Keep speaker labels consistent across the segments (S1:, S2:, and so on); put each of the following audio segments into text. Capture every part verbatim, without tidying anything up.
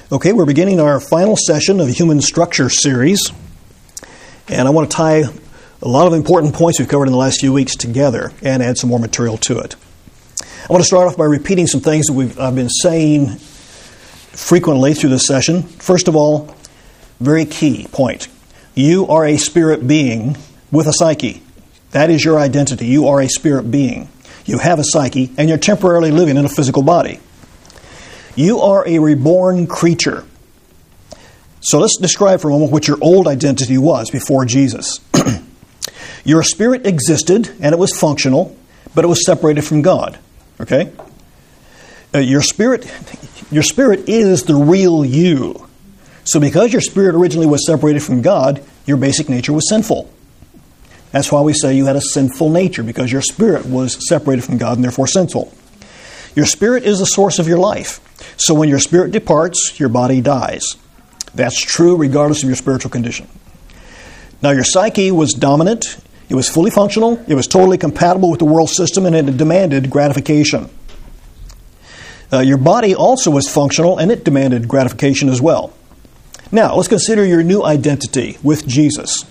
S1: Okay, we're beginning our final session of the Human Structure series, and I want to tie a lot of important points we've covered in the last few weeks together and add some more material to it. I want to start off by repeating some things that we've, I've been saying frequently through this session. First of all, very key point. You are a spirit being with a psyche. That is your identity. You are a spirit being. You have a psyche, and you're temporarily living in a physical body. You are a reborn creature. So let's describe for a moment what your old identity was before Jesus. Your spirit existed, and it was functional, but it was separated from God. Okay? Uh, your spirit, your spirit is the real you. So because your spirit originally was separated from God, your basic nature was sinful. That's why we say you had a sinful nature, because your spirit was separated from God and therefore sinful. Your spirit is the source of your life. So when your spirit departs, your body dies. That's true regardless of your spiritual condition. Now your psyche was dominant, it was fully functional, it was totally compatible with the world system, and it demanded gratification. Uh, your body also was functional, and it demanded gratification as well. Now let's consider your new identity with Jesus.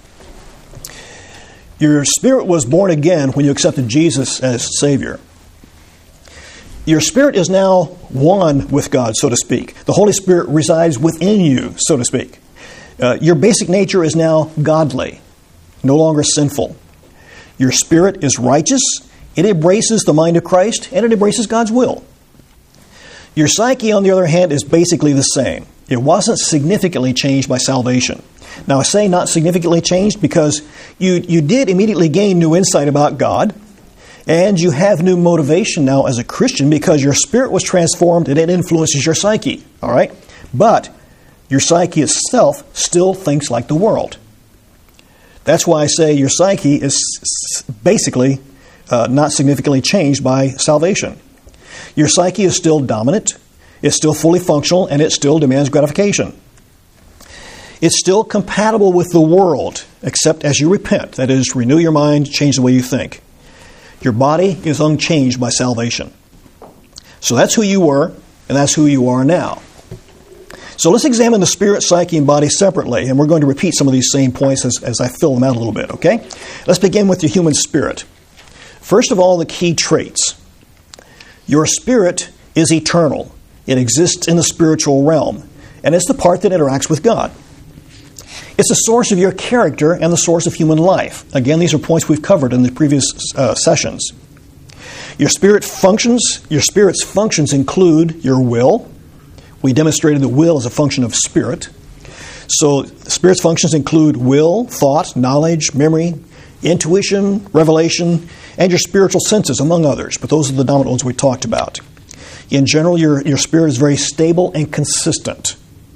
S1: Your spirit was born again when you accepted Jesus as Savior. Your spirit is now one with God, so to speak. The Holy Spirit resides within you, so to speak. Uh, your basic nature is now godly, no longer sinful. Your spirit is righteous. It embraces the mind of Christ, and it embraces God's will. Your psyche, on the other hand, is basically the same. It wasn't significantly changed by salvation. Now, I say not significantly changed because you, you did immediately gain new insight about God, and you have new motivation now as a Christian because your spirit was transformed and it influences your psyche. All right? But your psyche itself still thinks like the world. That's why I say your psyche is basically uh, not significantly changed by salvation. Your psyche is still dominant, it's still fully functional, and it still demands gratification. It's still compatible with the world, except as you repent. That is, renew your mind, change the way you think. Your body is unchanged by salvation. So that's who you were, and that's who you are now. So let's examine the spirit, psyche, and body separately, and we're going to repeat some of these same points as, as I fill them out a little bit, okay? Let's begin with the human spirit. First of all, the key traits. Your spirit is eternal. It exists in the spiritual realm, and it's the part that interacts with God. It's the source of your character and the source of human life. Again, these are points we've covered in the previous uh, sessions. Your spirit functions, your spirit's functions include your will. We demonstrated the will as a function of spirit. So the spirit's functions include will, thought, knowledge, memory, intuition, revelation, and your spiritual senses, among others. But those are the dominant ones we talked about. In general, your, your spirit is very stable and consistent.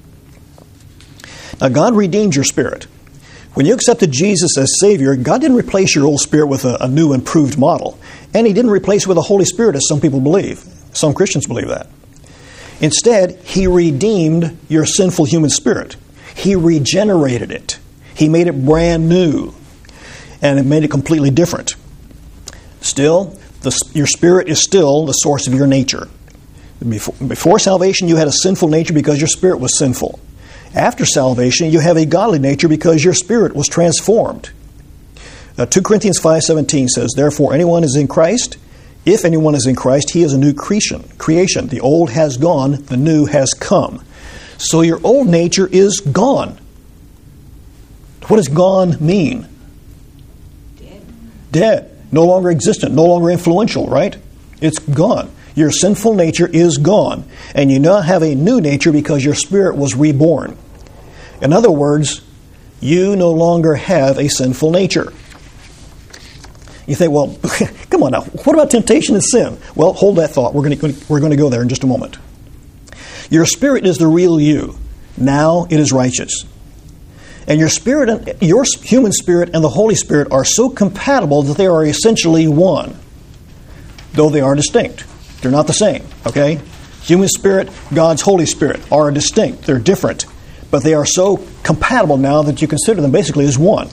S1: Now, God redeemed your spirit. When you accepted Jesus as Savior, God didn't replace your old spirit with a, a new, improved model. And He didn't replace it with a Holy Spirit, as some people believe. Some Christians believe that. Instead, He redeemed your sinful human spirit. He regenerated it. He made it brand new. And it made it completely different. Still, the, your spirit is still the source of your nature. Before, before salvation, you had a sinful nature because your spirit was sinful. After salvation, you have a godly nature because your spirit was transformed. Uh, Second Corinthians five seventeen says, "Therefore, anyone is in Christ. If anyone is in Christ, he is a new creation. Creation. The old has gone, the new has come." So your old nature is gone. What does gone mean?
S2: Dead.
S1: Dead. No longer existent. No longer influential, right? It's gone. Your sinful nature is gone. And you now have a new nature because your spirit was reborn. In other words, you no longer have a sinful nature. You think, well, come on now, what about temptation and sin? Well, hold that thought. We're going to, we're going to go there in just a moment. Your spirit is the real you. Now it is righteous. And your spirit, your human spirit and the Holy Spirit are so compatible that they are essentially one, though they are distinct. They're not the same, okay? Human spirit, God's Holy Spirit are distinct. They're different. But they are so compatible now that you consider them basically as one.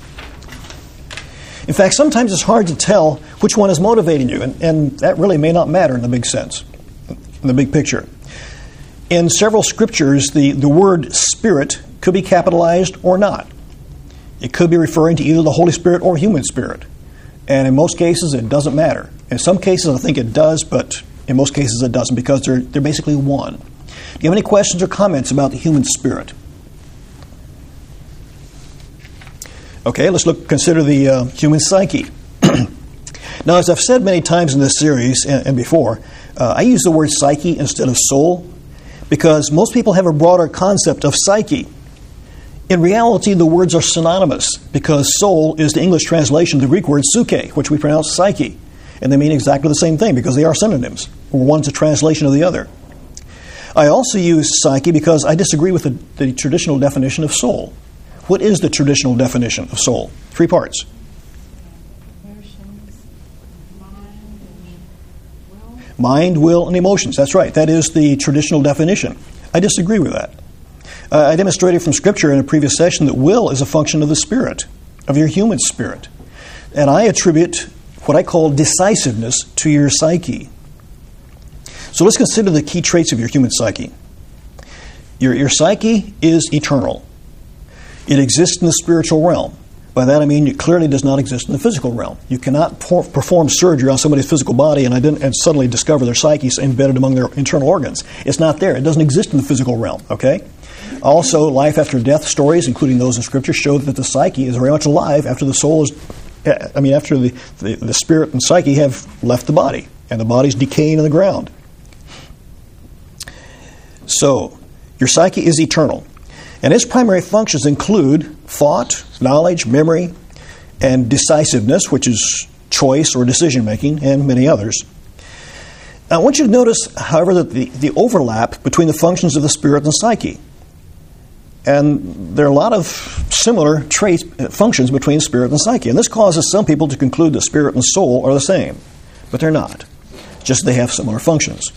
S1: In fact, sometimes it's hard to tell which one is motivating you, and, and that really may not matter in the big sense, in the big picture. In several scriptures, the, the word spirit could be capitalized or not. It could be referring to either the Holy Spirit or human spirit. And in most cases, it doesn't matter. In some cases, I think it does, but in most cases, it doesn't, because they're, they're basically one. Do you have any questions or comments about the human spirit? Okay, let's look. Consider the uh, human psyche. Now, as I've said many times in this series and, and before, uh, I use the word psyche instead of soul because most people have a broader concept of psyche. In reality, the words are synonymous because soul is the English translation of the Greek word psyche, which we pronounce psyche. And they mean exactly the same thing because they are synonyms. One's a translation of the other. I also use psyche because I disagree with the, the traditional definition of soul. What is the traditional definition of soul? Three parts.
S2: Emotions, mind, and will.
S1: Mind, will, and emotions. That's right. That is the traditional definition. I disagree with that. Uh, I demonstrated from Scripture in a previous session that will is a function of the spirit, of your human spirit. And I attribute what I call decisiveness to your psyche. So let's consider the key traits of your human psyche. Your, your psyche is eternal. It exists in the spiritual realm. By that I mean it clearly does not exist in the physical realm. You cannot por- perform surgery on somebody's physical body and, ident- and suddenly discover their psyche is embedded among their internal organs. It's not there. It doesn't exist in the physical realm, okay? Also, life after death stories, including those in Scripture, show that the psyche is very much alive after the soul is, I mean, after the, the, the spirit and psyche have left the body and the body's decaying in the ground. So, your psyche is eternal. And its primary functions include thought, knowledge, memory, and decisiveness, which is choice or decision-making, and many others. Now, I want you to notice, however, that the, the overlap between the functions of the spirit and psyche. And there are a lot of similar traits, functions between spirit and psyche. And this causes some people to conclude that spirit and soul are the same. But they're not. Just they have similar functions.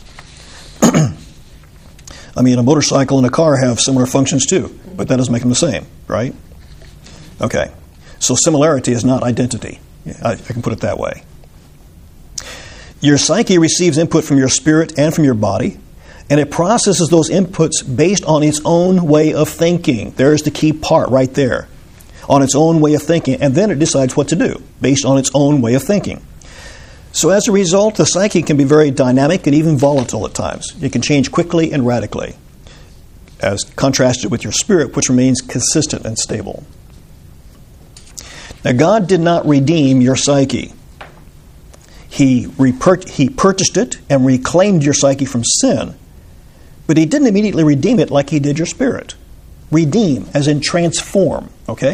S1: I mean, a motorcycle and a car have similar functions too, but that doesn't make them the same, right? Okay. So similarity is not identity. I, I can put it that way. Your psyche receives input from your spirit and from your body, and it processes those inputs based on its own way of thinking. There's the key part right there. On its own way of thinking, and then it decides what to do based on its own way of thinking. So as a result, the psyche can be very dynamic and even volatile at times. It can change quickly and radically, as contrasted with your spirit, which remains consistent and stable. Now, God did not redeem your psyche. He, repur- he purchased it and reclaimed your psyche from sin, but He didn't immediately redeem it like He did your spirit. Redeem, as in transform, okay?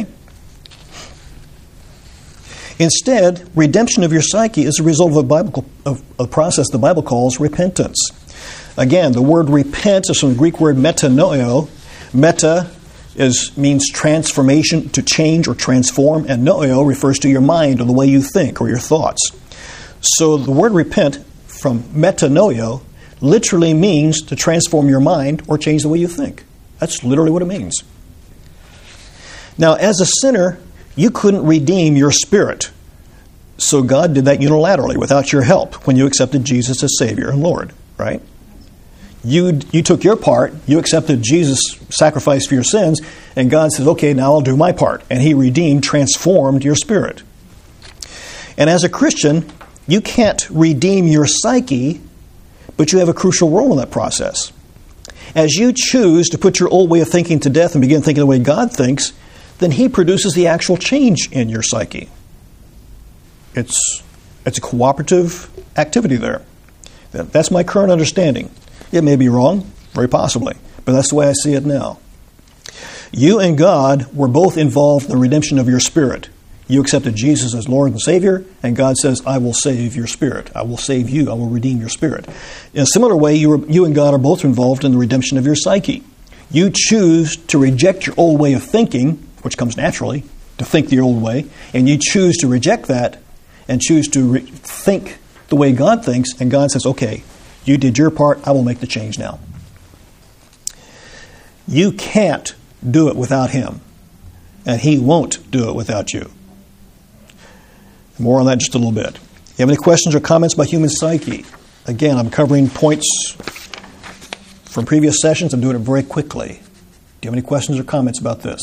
S1: Instead, redemption of your psyche is a result of a, Bible, of a process the Bible calls repentance. Again, the word repent is from the Greek word metanoeo. Meta is, means transformation, to change or transform, and noeo refers to your mind or the way you think or your thoughts. So the word repent from metanoeo literally means to transform your mind or change the way you think. That's literally what it means. Now, as a sinner, you couldn't redeem your spirit. So God did that unilaterally without your help when you accepted Jesus as Savior and Lord, right? You you took your part, you accepted Jesus' sacrifice for your sins, and God says, okay, now I'll do my part. And He redeemed, transformed your spirit. And as a Christian, you can't redeem your psyche, but you have a crucial role in that process. As you choose to put your old way of thinking to death and begin thinking the way God thinks, then He produces the actual change in your psyche. It's, it's a cooperative activity there. That's my current understanding. It may be wrong, very possibly, but that's the way I see it now. You and God were both involved in the redemption of your spirit. You accepted Jesus as Lord and Savior, and God says, I will save your spirit. I will save you. I will redeem your spirit. In a similar way, you, are, you and God are both involved in the redemption of your psyche. You choose to reject your old way of thinking, which comes naturally, to think the old way, and you choose to reject that and choose to re- think the way God thinks, and God says, okay, you did your part, I will make the change now. You can't do it without Him, and He won't do it without you. More on that in just a little bit. You have any questions or comments about human psyche? Again, I'm covering points from previous sessions. I'm doing it very quickly. Do you have any questions or comments about this?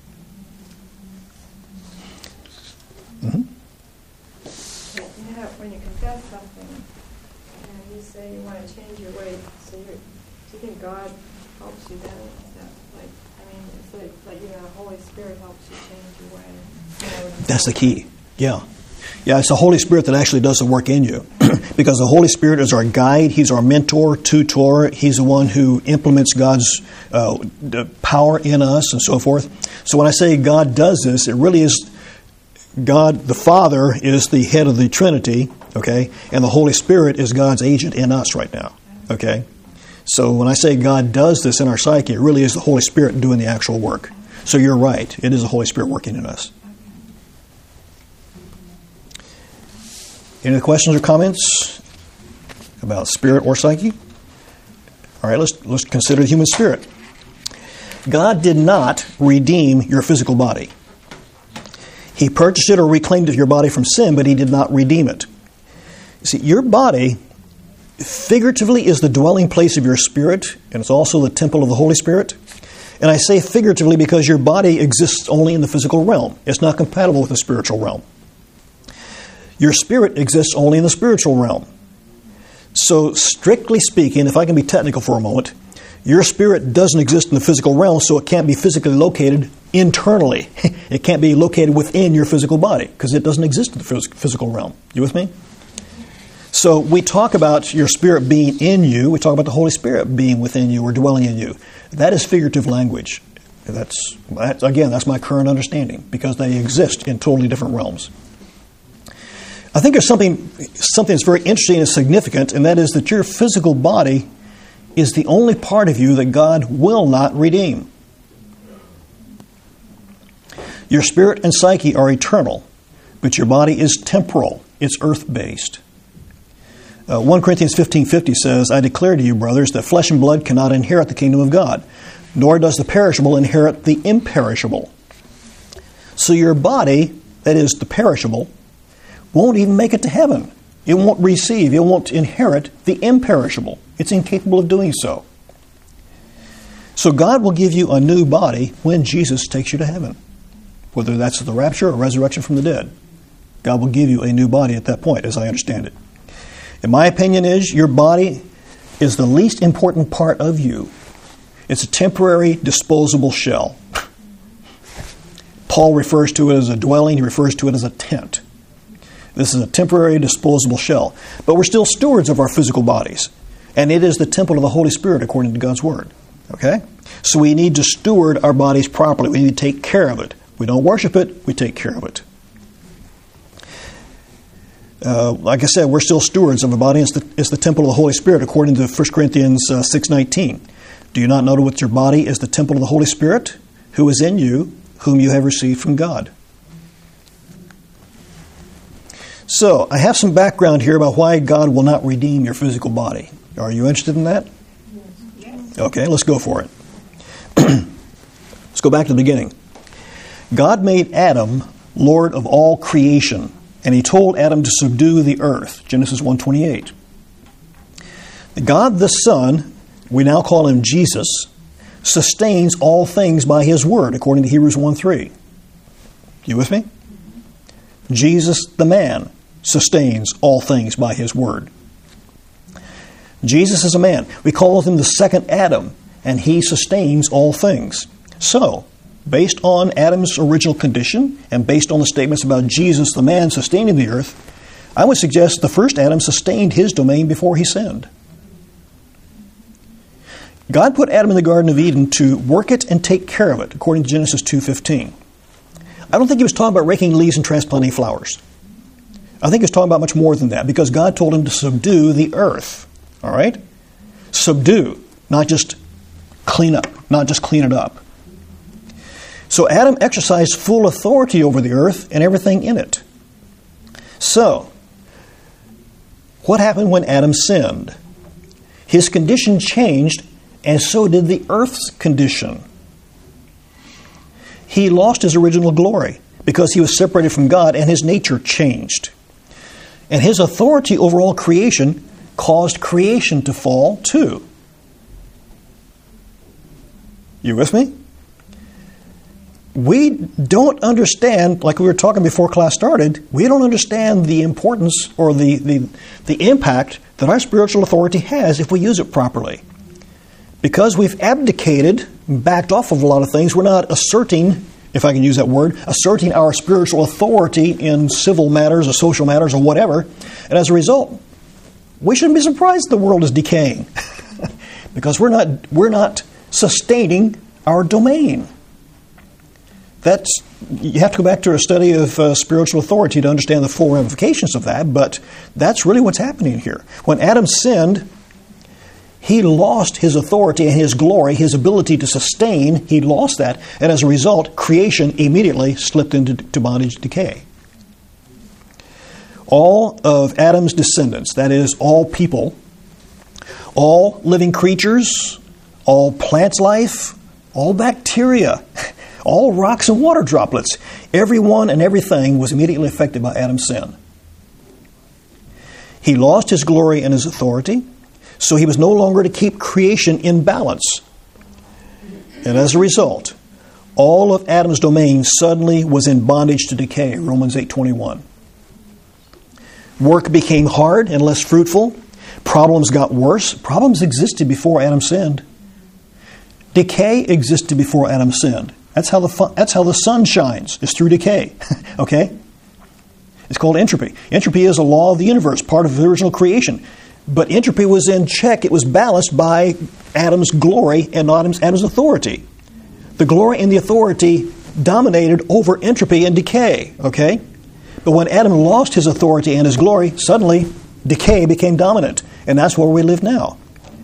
S1: Mm-hmm.
S2: You know, when you confess something and you say you want to change your way, so you're, do you think God helps you then? Is that like, I mean, it's like, like you know, the Holy Spirit helps you change your way. You know,
S1: That's the key. Yeah. Yeah, it's the Holy Spirit that actually does the work in you. Because the Holy Spirit is our guide. He's our mentor, tutor. He's the one who implements God's uh, power in us and so forth. So when I say God does this, it really is God, the Father, is the head of the Trinity, okay? And the Holy Spirit is God's agent in us right now, okay? So when I say God does this in our psyche, it really is the Holy Spirit doing the actual work. So you're right. It is the Holy Spirit working in us. Any other questions or comments about spirit or psyche? All right, let's let's consider the human spirit. God did not redeem your physical body. He purchased it or reclaimed your body from sin, but He did not redeem it. You see, your body figuratively is the dwelling place of your spirit, and it's also the temple of the Holy Spirit. And I say figuratively because your body exists only in the physical realm. It's not compatible with the spiritual realm. Your spirit exists only in the spiritual realm. So, strictly speaking, if I can be technical for a moment, your spirit doesn't exist in the physical realm, so it can't be physically located internally. It can't be located within your physical body, because it doesn't exist in the phys- physical realm. You with me? So, we talk about your spirit being in you. We talk about the Holy Spirit being within you or dwelling in you. That is figurative language. That's, that's again, that's my current understanding, because they exist in totally different realms. I think there's something something that's very interesting and significant, and that is that your physical body is the only part of you that God will not redeem. Your spirit and psyche are eternal, but your body is temporal. It's earth-based. Uh, First Corinthians fifteen fifty says, I declare to you, brothers, that flesh and blood cannot inherit the kingdom of God, nor does the perishable inherit the imperishable. So your body, that is the perishable, won't even make it to heaven. It won't receive, it won't inherit the imperishable. It's incapable of doing so. So God will give you a new body when Jesus takes you to heaven. Whether that's the rapture or resurrection from the dead. God will give you a new body at that point, as I understand it. And my opinion is your body is the least important part of you. It's a temporary, disposable shell. Paul refers to it as a dwelling. He refers to it as a tent. This is a temporary, disposable shell. But we're still stewards of our physical bodies. And it is the temple of the Holy Spirit according to God's Word. Okay? So we need to steward our bodies properly. We need to take care of it. We don't worship it, we take care of it. Uh, like I said, we're still stewards of a body. It's the, it's the temple of the Holy Spirit according to First Corinthians uh, six nineteen. Do you not know that your body is the temple of the Holy Spirit, who is in you, whom you have received from God? So, I have some background here about why God will not redeem your physical body. Are you interested in that?
S2: Yes.
S1: Okay, let's go for it. Let's go back to the beginning. God made Adam Lord of all creation, and He told Adam to subdue the earth, Genesis one twenty-eight. God the Son, we now call Him Jesus, sustains all things by His Word, according to Hebrews one three. You with me? Jesus the man sustains all things by His Word. Jesus is a man. We call Him the second Adam, and He sustains all things. So, based on Adam's original condition, and based on the statements about Jesus the man sustaining the earth, I would suggest the first Adam sustained his domain before he sinned. God put Adam in the Garden of Eden to work it and take care of it, according to Genesis two fifteen. I don't think He was talking about raking leaves and transplanting flowers. I think He was talking about much more than that, because God told him to subdue the earth. All right? Subdue, not just clean up, not just clean it up. So Adam exercised full authority over the earth and everything in it. So, what happened when Adam sinned? His condition changed, and so did the earth's condition. He lost his original glory because he was separated from God, and his nature changed. And his authority over all creation caused creation to fall too. You with me? We don't understand, like we were talking before class started, we don't understand the importance or the, the, the impact that our spiritual authority has if we use it properly. Because we've abdicated, backed off of a lot of things, we're not asserting, if I can use that word, asserting our spiritual authority in civil matters or social matters or whatever. And as a result, we shouldn't be surprised the world is decaying. Because we're not, we're not sustaining our domain. That's, you have to go back to a study of uh, spiritual authority to understand the full ramifications of that, but that's really what's happening here. When Adam sinned, he lost his authority and his glory, his ability to sustain. He lost that, and as a result, creation immediately slipped into to bondage decay. All of Adam's descendants, that is, all people, all living creatures, all plant life, all bacteria, all rocks and water droplets, everyone and everything was immediately affected by Adam's sin. He lost his glory and his authority, so he was no longer to keep creation in balance. And as a result, all of Adam's domain suddenly was in bondage to decay, Romans eight twenty-one. Work became hard and less fruitful. Problems got worse. Problems existed before Adam sinned. Decay existed before Adam sinned. That's how the fun, that's how the sun shines, is through decay. Okay? It's called entropy. Entropy is a law of the universe, part of the original creation. But entropy was in check. It was balanced by Adam's glory and Adam's, Adam's authority. The glory and the authority dominated over entropy and decay. Okay? But when Adam lost his authority and his glory, suddenly decay became dominant. And that's where we live now.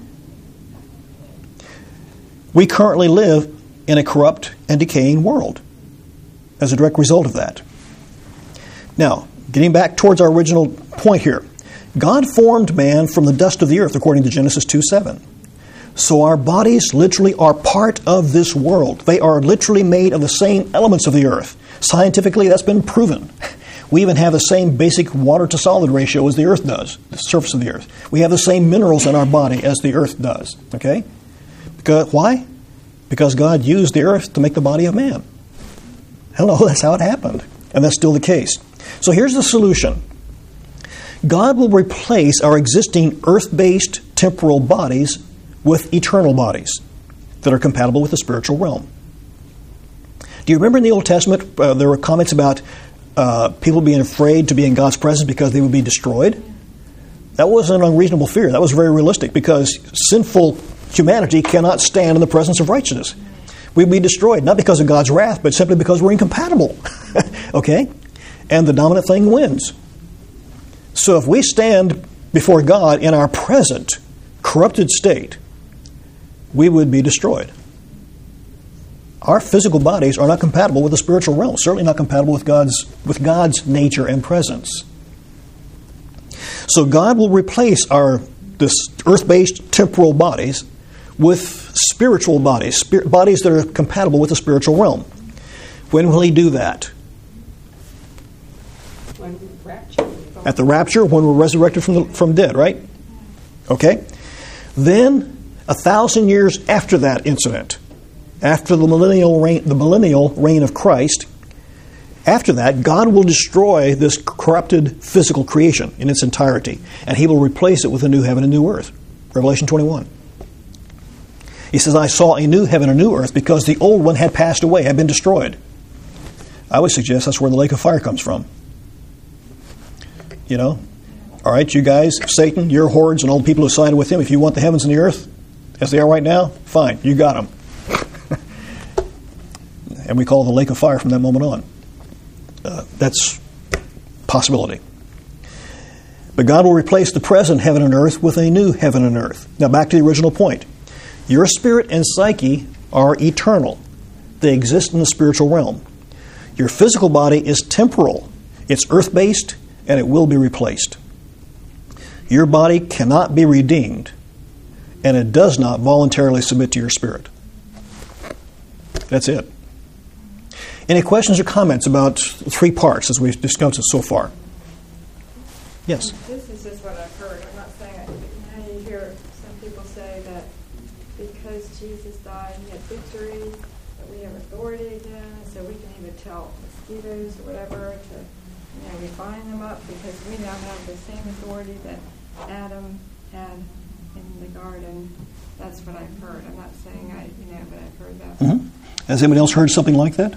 S1: We currently live in a corrupt and decaying world as a direct result of that. Now, getting back towards our original point here. God formed man from the dust of the earth, according to Genesis two seven. So our bodies literally are part of this world. They are literally made of the same elements of the earth. Scientifically, that's been proven. We even have the same basic water-to-solid ratio as the earth does, the surface of the earth. We have the same minerals in our body as the earth does. Okay? Because, why? Because God used the earth to make the body of man. Hello, that's how it happened. And that's still the case. So here's the solution. God will replace our existing earth-based temporal bodies with eternal bodies that are compatible with the spiritual realm. Do you remember in the Old Testament, uh, there were comments about uh, people being afraid to be in God's presence because they would be destroyed? That wasn't an unreasonable fear. That was very realistic because sinful humanity cannot stand in the presence of righteousness. We'd be destroyed, not because of God's wrath, but simply because we're incompatible. Okay? And the dominant thing wins. So if we stand before God in our present corrupted state, we would be destroyed. Our physical bodies are not compatible with the spiritual realm, certainly not compatible with God's, with God's nature and presence. So God will replace our this earth-based temporal bodies with spiritual bodies, spirit, bodies that are compatible with the spiritual realm. When will He do that?
S2: When rapture.
S1: At the rapture, when we're resurrected from the from dead, right? Okay. Then, a thousand years after that incident, after the millennial reign, the millennial reign of Christ, after that, God will destroy this corrupted physical creation in its entirety, and He will replace it with a new heaven and new earth. Revelation twenty-one. He says, I saw a new heaven and a new earth because the old one had passed away, had been destroyed. I would suggest that's where the lake of fire comes from. You know? All right, you guys, Satan, your hordes, and all the people who sided with him, if you want the heavens and the earth as they are right now, fine, you got them. And we call it the lake of fire from that moment on. Uh, that's possibility. But God will replace the present heaven and earth with a new heaven and earth. Now back to the original point. Your spirit and psyche are eternal. They exist in the spiritual realm. Your physical body is temporal. It's earth-based, and it will be replaced. Your body cannot be redeemed, and it does not voluntarily submit to your spirit. That's it. Any questions or comments about three parts as we've discussed it so far? Yes?
S2: This is just what I've heard. I'm not saying it. But now you hear some people say that because because Jesus died, he had victory, that we have authority again, so we can even tell mosquitoes or whatever to, you know, refine them up, because we now have the same authority that Adam had in the garden. That's what I've heard. I'm not saying I, you know, but I've heard that.
S1: Mm-hmm. Has anybody else heard something like that?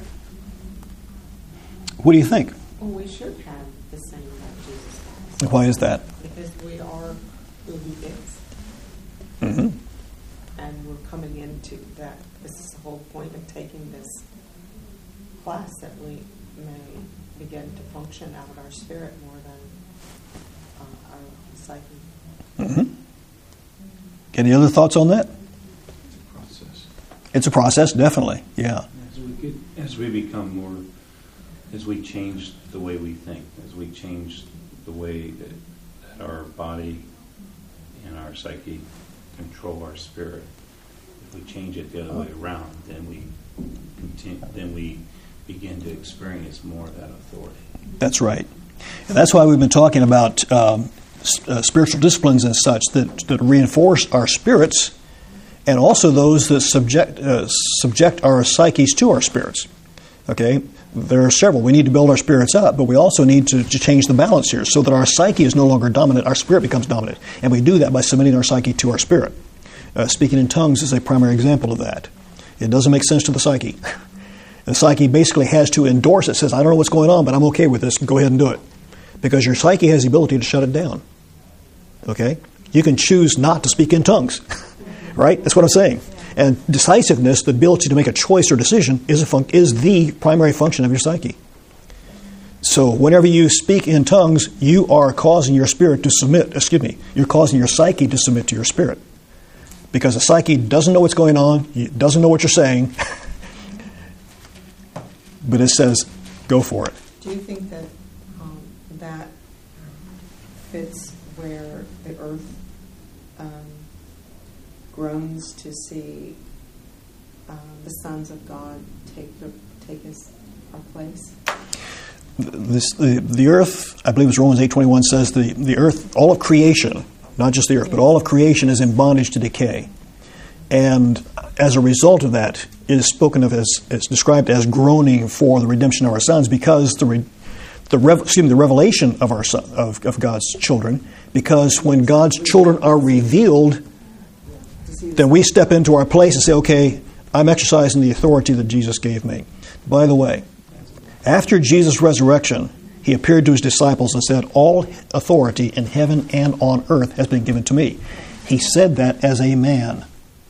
S1: What do you think?
S3: Well, we should have the same that Jesus has.
S1: Why is that?
S3: Because we are who he is.
S1: Mm-hmm.
S3: And we're coming into that. This is the whole point of taking this class, that we may begin to function out of our spirit more than uh, our psyche.
S1: Mm-hmm. Any other thoughts on that?
S4: It's a process.
S1: It's a process, definitely. Yeah.
S4: As we get, as we become more, as we change the way we think, as we change the way that, that our body and our psyche control our spirit, if we change it the other way around, then we continue, then we begin to experience more of that authority.
S1: That's right. And that's why we've been talking about um, uh, spiritual disciplines and such that, that reinforce our spirits, and also those that subject uh, subject our psyches to our spirits. Okay? There are several. We need to build our spirits up, but we also need to, to change the balance here so that our psyche is no longer dominant, our spirit becomes dominant. And we do that by submitting our psyche to our spirit. Uh, speaking in tongues is a primary example of that. It doesn't make sense to the psyche. The psyche basically has to endorse it, says, I don't know what's going on, but I'm okay with this, go ahead and do it. Because your psyche has the ability to shut it down. Okay? You can choose not to speak in tongues. Right? That's what I'm saying. And decisiveness, the ability to make a choice or decision, is a fun- is the primary function of your psyche. So whenever you speak in tongues, you are causing your spirit to submit, excuse me, you're causing your psyche to submit to your spirit. Because the psyche doesn't know what's going on, it doesn't know what you're saying, but it says, go for it.
S3: Do you think that um, that fits where the earth um, groans to see uh, the sons of God take the take his our place?
S1: This, the, the earth, I believe it's Romans eight twenty-one, says the, the earth, all of creation, not just the earth, but all of creation is in bondage to decay. And as a result of that, it is spoken of as, it's described as groaning for the redemption of our sons, because the re, the rev, excuse me, the revelation of our son, of, of God's children, because when God's children are revealed, then we step into our place and say, okay, I'm exercising the authority that Jesus gave me. By the way, after Jesus' resurrection, he appeared to his disciples and said, all authority in heaven and on earth has been given to me. He said that as a man.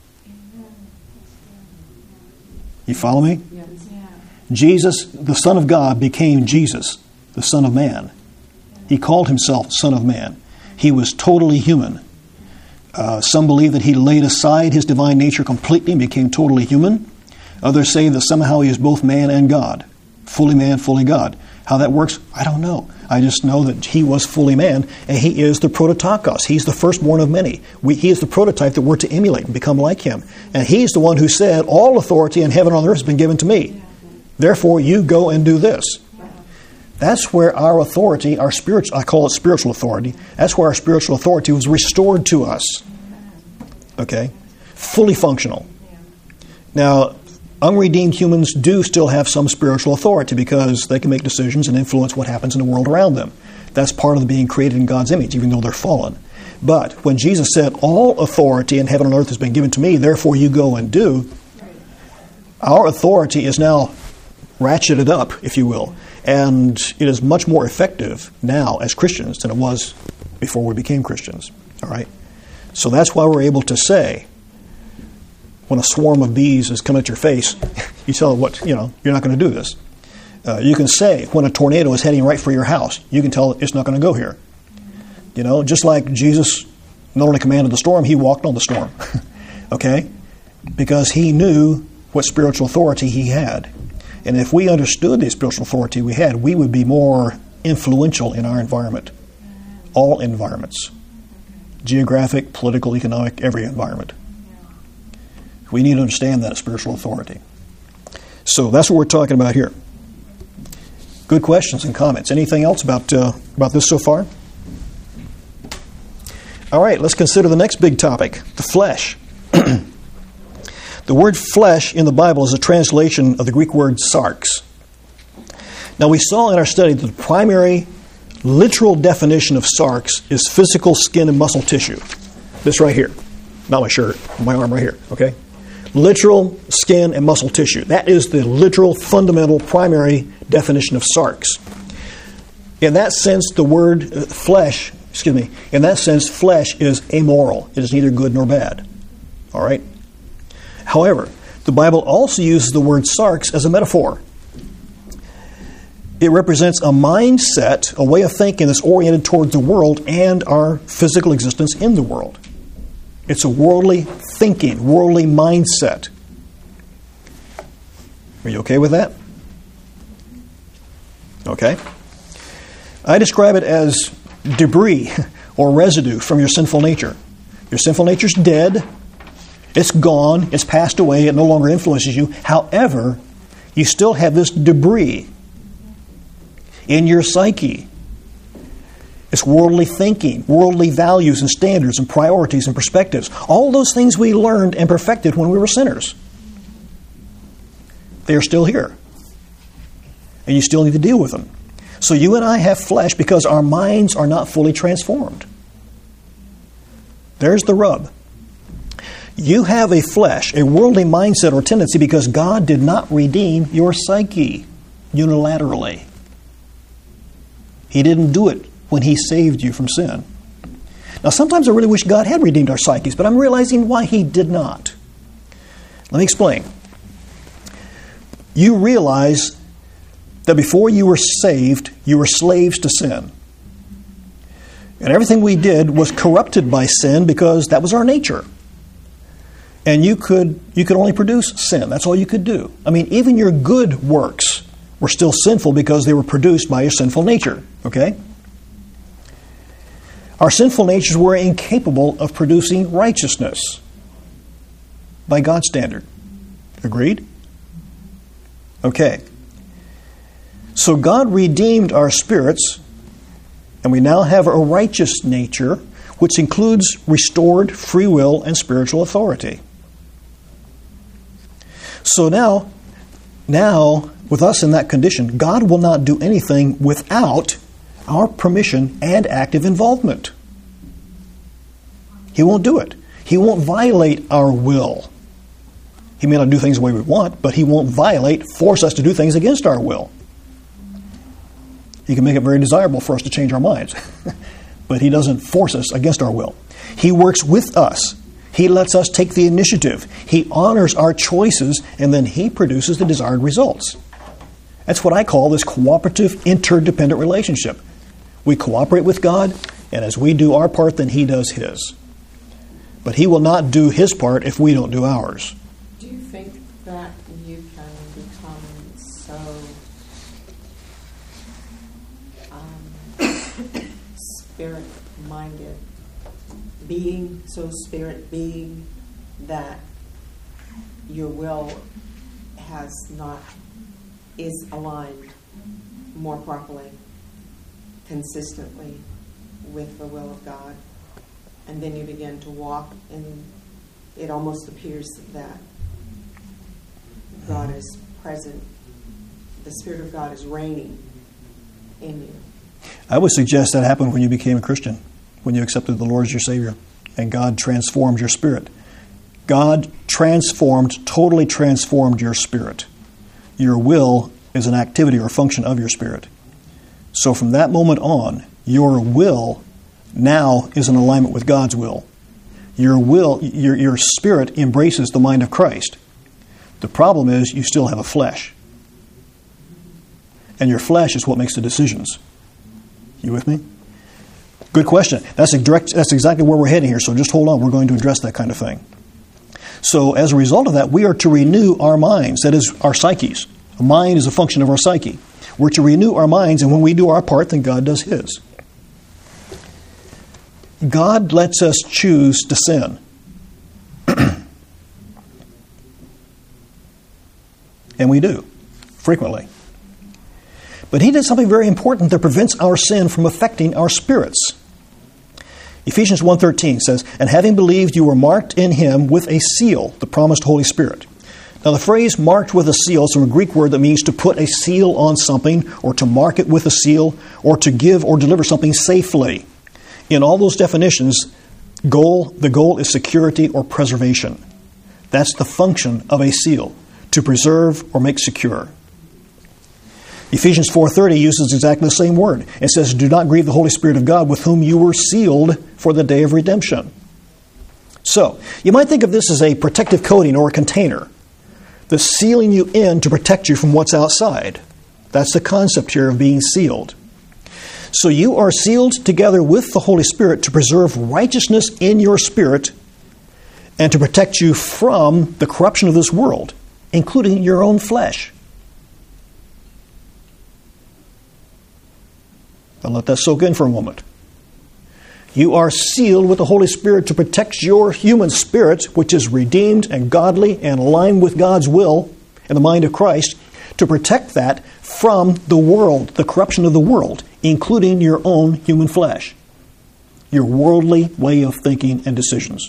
S1: You follow me?
S3: Yes.
S2: Yeah.
S1: Jesus, the Son of God, became Jesus, the Son of Man. He called himself Son of Man. He was totally human. Uh, some believe that he laid aside his divine nature completely and became totally human. Others say that somehow he is both man and God. Fully man, fully God. How that works, I don't know. I just know that he was fully man, and he is the prototokos. He's the firstborn of many. We, he is the prototype that we're to emulate and become like him. And he's the one who said, all authority in heaven and on earth has been given to me. Therefore, you go and do this. That's where our authority, our spiritual, I call it spiritual authority, that's where our spiritual authority was restored to us. Okay? Fully functional. Now, unredeemed humans do still have some spiritual authority because they can make decisions and influence what happens in the world around them. That's part of being created in God's image, even though they're fallen. But when Jesus said, all authority in heaven and earth has been given to me, therefore you go and do, our authority is now ratcheted up, if you will. And it is much more effective now as Christians than it was before we became Christians. All right? So that's why we're able to say, when a swarm of bees is coming at your face, you tell it what, you know, you're not going to do this. Uh, you can say, when a tornado is heading right for your house, you can tell it it's not going to go here. You know, just like Jesus not only commanded the storm, he walked on the storm. Okay? Because he knew what spiritual authority he had. And if we understood the spiritual authority we had, we would be more influential in our environment. All environments. Geographic, political, economic, every environment. We need to understand that spiritual authority. So that's what we're talking about here. Good questions and comments. Anything else about uh, about this so far? All right, let's consider the next big topic, the flesh. The word flesh in the Bible is a translation of the Greek word sarx. Now, we saw in our study that the primary literal definition of sarx is physical skin and muscle tissue. This right here. Not my shirt, my arm right here, okay? Literal skin and muscle tissue. That is the literal, fundamental, primary definition of sarx. In that sense, the word flesh, excuse me, in that sense, flesh is amoral. It is neither good nor bad. All right? However, the Bible also uses the word sarx as a metaphor. It represents a mindset, a way of thinking that's oriented toward the world and our physical existence in the world. It's a worldly thinking, worldly mindset. Are you okay with that? Okay. I describe it as debris or residue from your sinful nature. Your sinful nature's dead. It's gone. It's passed away. It no longer influences you. However, you still have this debris in your psyche. It's worldly thinking, worldly values and standards and priorities and perspectives. All those things we learned and perfected when we were sinners. They are still here. And you still need to deal with them. So you and I have flesh because our minds are not fully transformed. There's the rub. You have a flesh, a worldly mindset or tendency because God did not redeem your psyche unilaterally. He didn't do it when He saved you from sin. Now, sometimes I really wish God had redeemed our psyches, but I'm realizing why He did not. Let me explain. You realize that before you were saved, you were slaves to sin. And everything we did was corrupted by sin because that was our nature. And you could you could only produce sin. That's all you could do. I mean, even your good works were still sinful because they were produced by your sinful nature. Okay? Our sinful natures were incapable of producing righteousness by God's standard. Agreed? Okay. So God redeemed our spirits, and we now have a righteous nature, which includes restored free will and spiritual authority. So now, now, with us in that condition, God will not do anything without our permission and active involvement. He won't do it. He won't violate our will. He may not do things the way we want, but He won't violate, force us to do things against our will. He can make it very desirable for us to change our minds, but He doesn't force us against our will. He works with us. He lets us take the initiative. He honors our choices, and then He produces the desired results. That's what I call this cooperative, interdependent relationship. We cooperate with God, and as we do our part, then He does His. But He will not do His part if we don't do ours.
S3: Do you think that you can become so um, spirit-minded, being so spirit being, that your will has not, is aligned more properly, consistently with the will of God? And then you begin to walk, and it almost appears that God is present, the Spirit of God is reigning in you.
S1: I would suggest that happened when you became a Christian, when you accepted the Lord as your Savior, and God transformed your spirit. God transformed, totally transformed your spirit. Your will is an activity or function of your spirit. So from that moment on, your will now is in alignment with God's will. Your will, your, your spirit embraces the mind of Christ. The problem is you still have a flesh. And your flesh is what makes the decisions. You with me? Good question. That's a direct, that's exactly where we're heading here, so just hold on. We're going to address that kind of thing. So as a result of that, we are to renew our minds. That is, our psyches. A mind is a function of our psyche. We're to renew our minds, and when we do our part, then God does His. God lets us choose to sin. And we do, frequently. But He did something very important that prevents our sin from affecting our spirits. Ephesians one thirteen says, "And having believed, you were marked in him with a seal, the promised Holy Spirit." Now the phrase marked with a seal is from a Greek word that means to put a seal on something, or to mark it with a seal, or to give or deliver something safely. In all those definitions, goal the goal is security or preservation. That's the function of a seal, to preserve or make secure. Ephesians four thirty uses exactly the same word. It says, "Do not grieve the Holy Spirit of God, with whom you were sealed for the day of redemption." So, you might think of this as a protective coating or a container that's sealing you in to protect you from what's outside. That's the concept here of being sealed. So you are sealed together with the Holy Spirit to preserve righteousness in your spirit and to protect you from the corruption of this world, including your own flesh. I'll let that soak in for a moment. You are sealed with the Holy Spirit to protect your human spirit, which is redeemed and godly and aligned with God's will and the mind of Christ, to protect that from the world, the corruption of the world, including your own human flesh, your worldly way of thinking and decisions.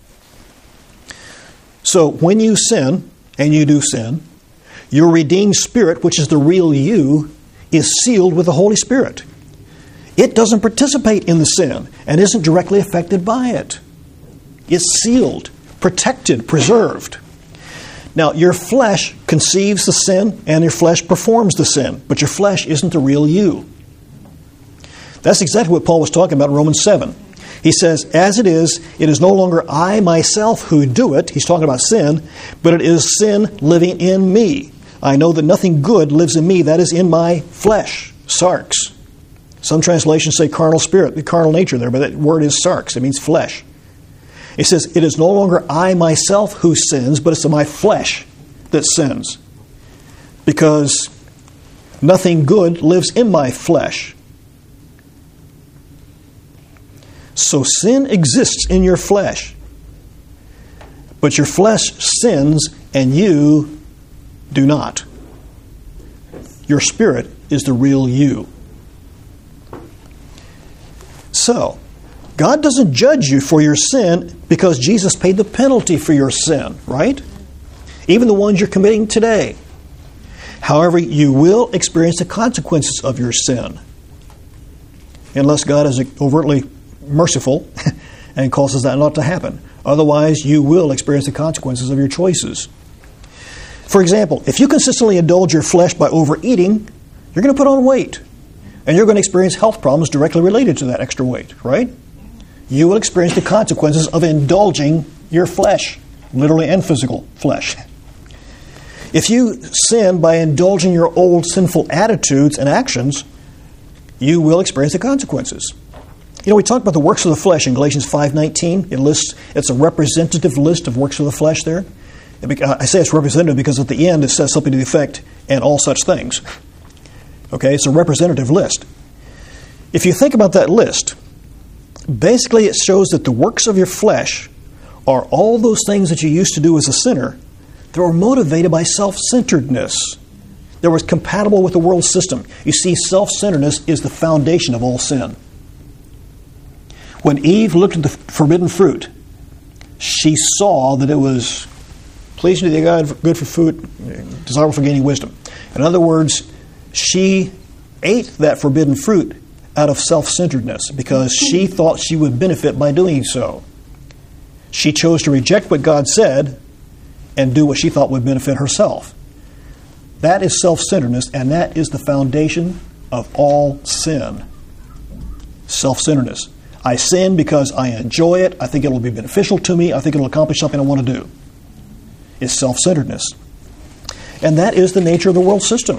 S1: So when you sin, and you do sin, your redeemed spirit, which is the real you, is sealed with the Holy Spirit. It doesn't participate in the sin and isn't directly affected by it. It's sealed, protected, preserved. Now, your flesh conceives the sin and your flesh performs the sin, but your flesh isn't the real you. That's exactly what Paul was talking about in Romans seven. He says, "As it is, it is no longer I myself who do it," he's talking about sin, "but it is sin living in me. I know that nothing good lives in me, that is in my flesh." Sarx. Some translations say carnal spirit, the carnal nature there, but that word is sarx. It means flesh. It says, "It is no longer I myself who sins, but it's my flesh that sins. Because nothing good lives in my flesh." So sin exists in your flesh. But your flesh sins and you do not. Your spirit is the real you. So, God doesn't judge you for your sin because Jesus paid the penalty for your sin, right? Even the ones you're committing today. However, you will experience the consequences of your sin. Unless God is overtly merciful and causes that not to happen. Otherwise, you will experience the consequences of your choices. For example, if you consistently indulge your flesh by overeating, you're going to put on weight. And you're going to experience health problems directly related to that extra weight, right? You will experience the consequences of indulging your flesh, literally and physical flesh. If you sin by indulging your old sinful attitudes and actions, you will experience the consequences. You know, we talked about the works of the flesh in Galatians five nineteen. It lists, it's a representative list of works of the flesh there. I say it's representative because at the end it says something to the effect, "and all such things." Okay, it's a representative list. If you think about that list, basically it shows that the works of your flesh are all those things that you used to do as a sinner that were motivated by self-centeredness. That was compatible with the world system. You see, self-centeredness is the foundation of all sin. When Eve looked at the forbidden fruit, she saw that it was pleasing to the God, good for food, desirable for gaining wisdom. In other words, she ate that forbidden fruit out of self-centeredness because she thought she would benefit by doing so. She chose to reject what God said and do what she thought would benefit herself. That is self-centeredness, and that is the foundation of all sin. Self-centeredness. I sin because I enjoy it. I think it will be beneficial to me. I think it will accomplish something I want to do. It's self-centeredness. And that is the nature of the world system.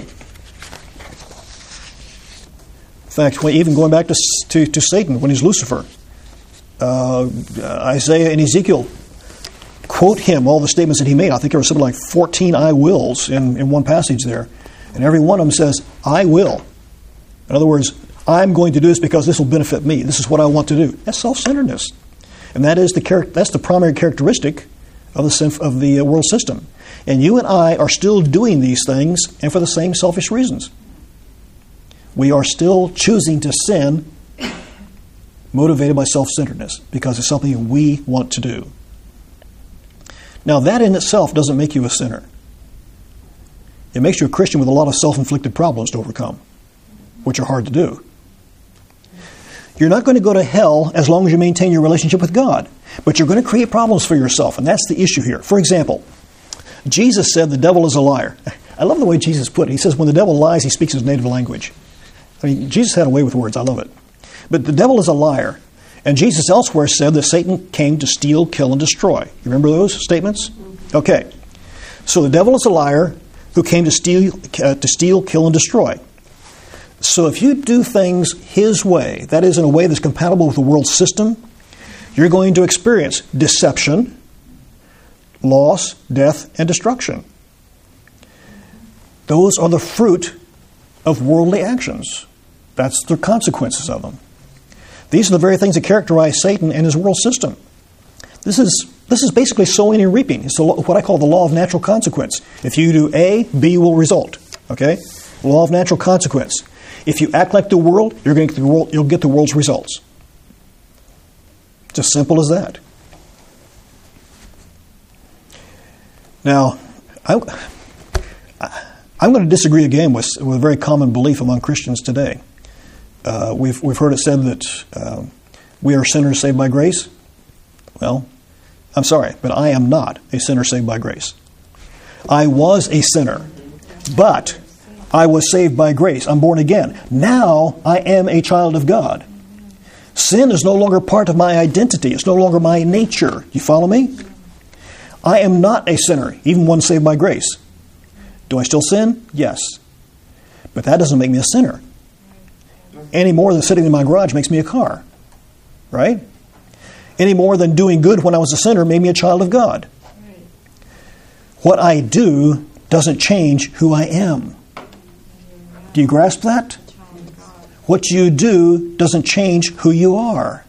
S1: In fact, even going back to, to, to Satan, when he's Lucifer, uh, Isaiah and Ezekiel quote him, all the statements that he made. I think there were something like fourteen I wills in, in one passage there. And every one of them says, I will. In other words, I'm going to do this because this will benefit me. This is what I want to do. That's self-centeredness. And that is the char- that's the primary characteristic of the, sin- of the uh, world system. And you and I are still doing these things, and for the same selfish reasons. We are still choosing to sin motivated by self-centeredness because it's something we want to do. Now, that in itself doesn't make you a sinner. It makes you a Christian with a lot of self-inflicted problems to overcome, which are hard to do. You're not going to go to hell as long as you maintain your relationship with God, but you're going to create problems for yourself, and that's the issue here. For example, Jesus said the devil is a liar. I love the way Jesus put it. He says when the devil lies, he speaks his native language. I mean, Jesus had a way with words. I love it. But the devil is a liar. And Jesus elsewhere said that Satan came to steal, kill, and destroy. You remember those statements? Okay. So the devil is a liar who came to steal, uh, to steal, kill, and destroy. So if you do things his way, that is in a way that's compatible with the world system, you're going to experience deception, loss, death, and destruction. Those are the fruit of worldly actions. That's the consequences of them. These are the very things that characterize Satan and his world system. This is this is basically sowing and reaping. It's what I call the law of natural consequence. If you do A, B will result. Okay? Law of natural consequence. If you act like the world, you're going to get the world, you'll get the world's results. It's as simple as that. Now, I, I'm going to disagree again with, with a very common belief among Christians today. Uh, we've we've heard it said that uh, we are sinners saved by grace. Well, I'm sorry, but I am not a sinner saved by grace. I was a sinner, but I was saved by grace. I'm born again. Now I am a child of God. Sin is no longer part of my identity. It's no longer my nature. You follow me? I am not a sinner, even one saved by grace. Do I still sin? Yes. But that doesn't make me a sinner. Any more than sitting in my garage makes me a car. Right? Any more than doing good when I was a sinner made me a child of God. What I do doesn't change who I am. Do you grasp that? What you do doesn't change who you are.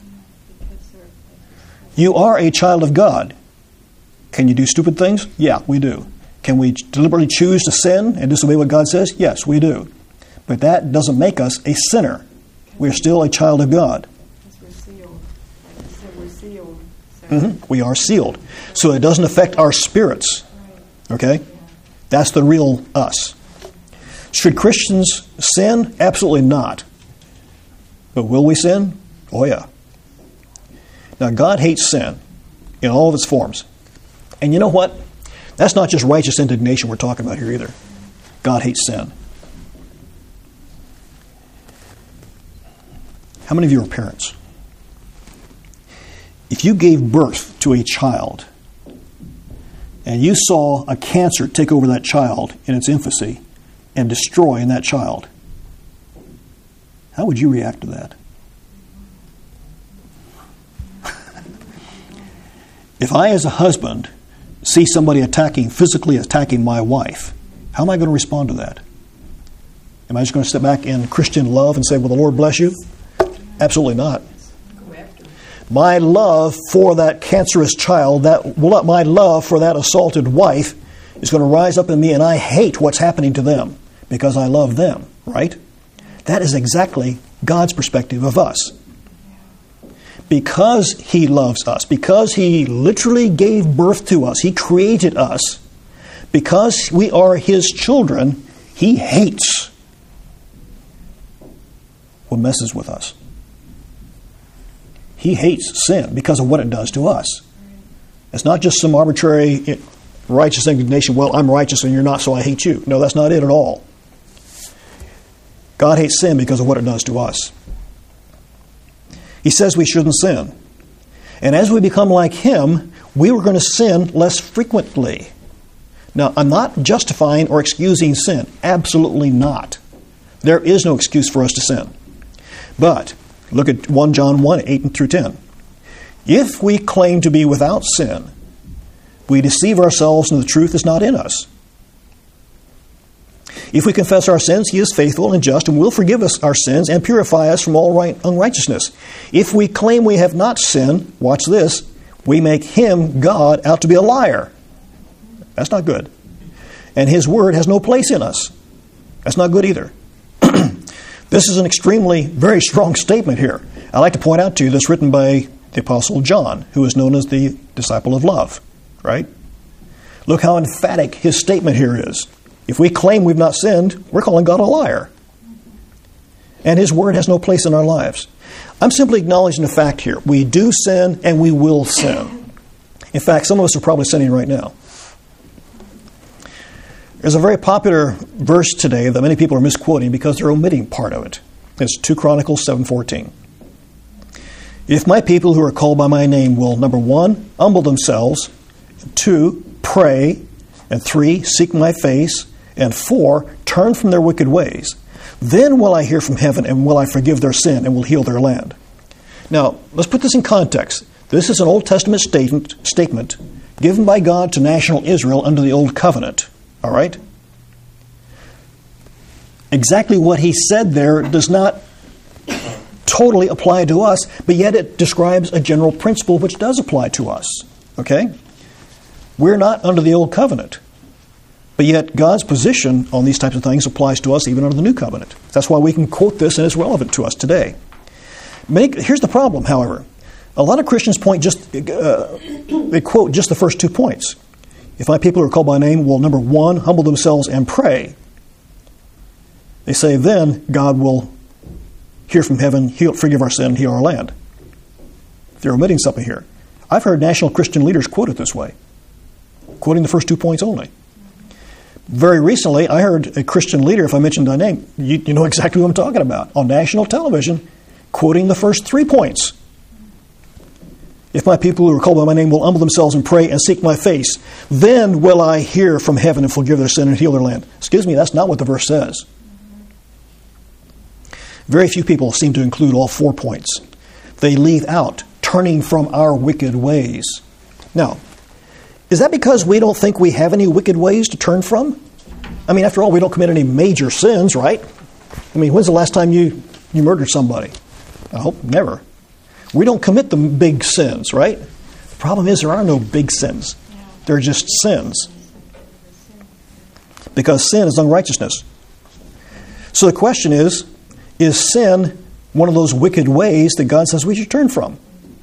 S1: You are a child of God. Can you do stupid things? Yeah, we do. Can we deliberately choose to sin and disobey what God says? Yes, we do. But that doesn't make us a sinner. We're still a child of God.
S2: We're sealed. Like you said, we're sealed. So.
S1: Mm-hmm. We are sealed. So it doesn't affect our spirits. Okay? That's the real us. Should Christians sin? Absolutely not. But will we sin? Oh yeah. Now God hates sin in all of its forms. And you know what? That's not just righteous indignation we're talking about here either. God hates sin. How many of you are parents? If you gave birth to a child and you saw a cancer take over that child in its infancy and destroy in that child, how would you react to that? If I, as a husband, see somebody attacking, physically attacking my wife, how am I going to respond to that? Am I just going to sit back in Christian love and say, well, the Lord bless you? Absolutely not. My love for that cancerous child, that well, my love for that assaulted wife is going to rise up in me, and I hate what's happening to them because I love them, right? That is exactly God's perspective of us. Because He loves us, because He literally gave birth to us, He created us, because we are His children, He hates what messes with us. He hates sin because of what it does to us. It's not just some arbitrary righteous indignation, well, I'm righteous and you're not, so I hate you. No, that's not it at all. God hates sin because of what it does to us. He says we shouldn't sin. And as we become like Him, we are going to sin less frequently. Now, I'm not justifying or excusing sin. Absolutely not. There is no excuse for us to sin. But look at First John one, eight through ten. If we claim to be without sin, we deceive ourselves and the truth is not in us. If we confess our sins, He is faithful and just and will forgive us our sins and purify us from all right, unrighteousness. If we claim we have not sinned, watch this, we make Him, God, out to be a liar. That's not good. And His word has no place in us. That's not good either. This is an extremely, very strong statement here. I like to point out to you that's written by the Apostle John, who is known as the disciple of love, right? Look how emphatic his statement here is. If we claim we've not sinned, we're calling God a liar. And his word has no place in our lives. I'm simply acknowledging the fact here. We do sin and we will sin. In fact, some of us are probably sinning right now. There's a very popular verse today that many people are misquoting because they're omitting part of it. It's Second Chronicles seven fourteen. If my people who are called by my name will, number one, humble themselves, two, pray, and three, seek my face, and four, turn from their wicked ways, then will I hear from heaven and will I forgive their sin and will heal their land. Now, let's put this in context. This is an Old Testament statement, statement given by God to national Israel under the Old Covenant. All right? Exactly what he said there does not totally apply to us, but yet it describes a general principle which does apply to us. Okay? We're not under the Old Covenant, but yet God's position on these types of things applies to us even under the New Covenant. That's why we can quote this and it's relevant to us today. Make, here's the problem, however. A lot of Christians point just uh, they quote just the first two points. If my people who are called by name will, number one, humble themselves and pray. They say, then God will hear from heaven, heal, forgive our sin, and heal our land. They're omitting something here. I've heard national Christian leaders quote it this way, quoting the first two points only. Very recently, I heard a Christian leader, if I mentioned their name, you, you know exactly what I'm talking about, on national television, quoting the first three points. If my people who are called by my name will humble themselves and pray and seek my face, then will I hear from heaven and forgive their sin and heal their land. Excuse me, that's not what the verse says. Very few people seem to include all four points. They leave out turning from our wicked ways. Now, is that because we don't think we have any wicked ways to turn from? I mean, after all, we don't commit any major sins, right? I mean, when's the last time you, you murdered somebody? I hope never. We don't commit the big sins, right? The problem is there are no big sins. They're just sins. Because sin is unrighteousness. So the question is, is sin one of those wicked ways that God says we should turn from?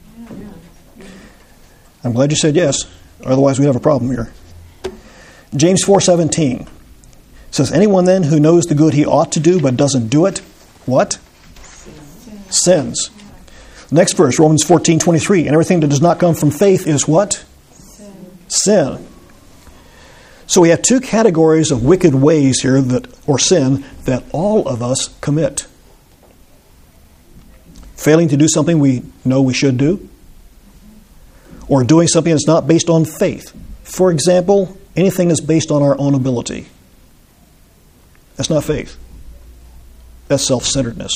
S1: I'm glad you said yes. Otherwise we'd have a problem here. James four seventeen says, anyone then who knows the good he ought to do but doesn't do it, what? Sins. Next verse, Romans fourteen twenty-three. And everything that does not come from faith is what? Sin. Sin. So we have two categories of wicked ways here, that, or sin, that all of us commit. Failing to do something we know we should do, or doing something that's not based on faith. For example, anything that's based on our own ability. That's not faith. That's self-centeredness.